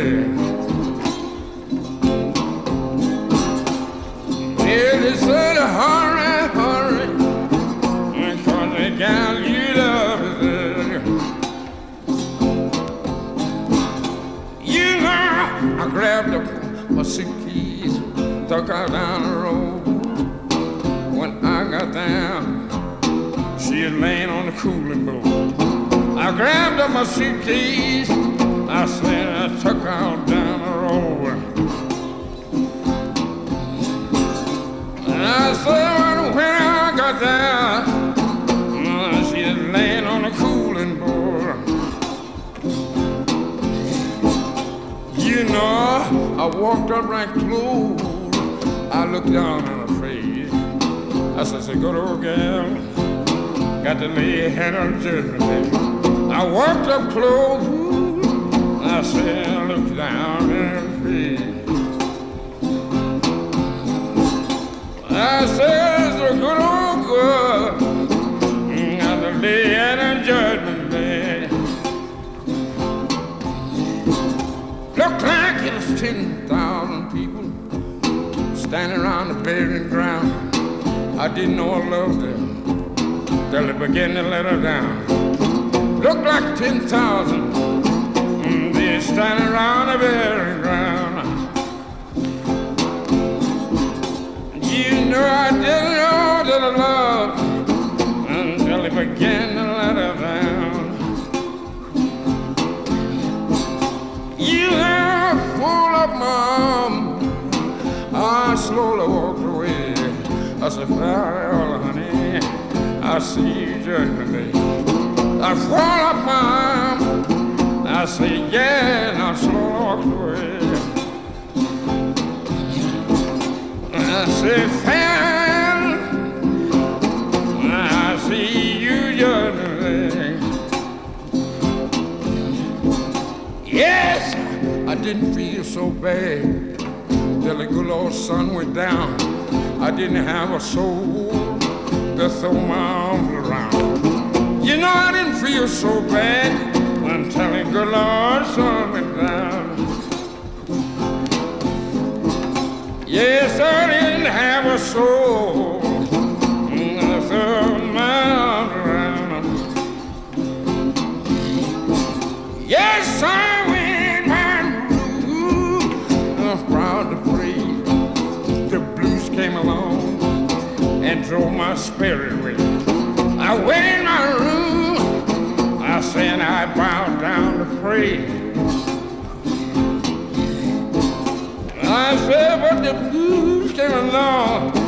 bed. Yeah, they said, hurry, hurry, because the gal you love is there. You know, I grabbed up my suitcase, took her down the road. When I got down, she had laying on the cooling board. I grabbed up my suitcase, I said I took her down the road. And I said when I got there, she was laying on the cooling board. You know, I walked up right close. I looked down on her face. I said, good old gal, got to lay your head on judgment. I walked up close. I said, I looked down on her face. I said, it's a good old girl, got to lay at a judgment day. Looked like it was 10,000 people standing around the burying ground. I didn't know I loved her till they began to let her down. Looked like 10,000, they standing around the burying ground. You know I didn't know that I loved until they began to let her down. You know, full of my arms, I slowly walked away. I said, farewell, honey, I see you judgment day. I fall up my arm, I say, yeah, and I slowly walked away. I say, farewell, I see you judgment day. Yes, I didn't feel so bad till the good old sun went down. I didn't have a soul to throw my arms around. You know, I didn't feel so bad until the good Lord sun went down. Yes, I didn't have a soul to throw my arms around. Yes, I went my room, I was proud to pray. The blues came along and drove my spirit away. I went in my room, I said I bowed down to pray. I said, but the blues came along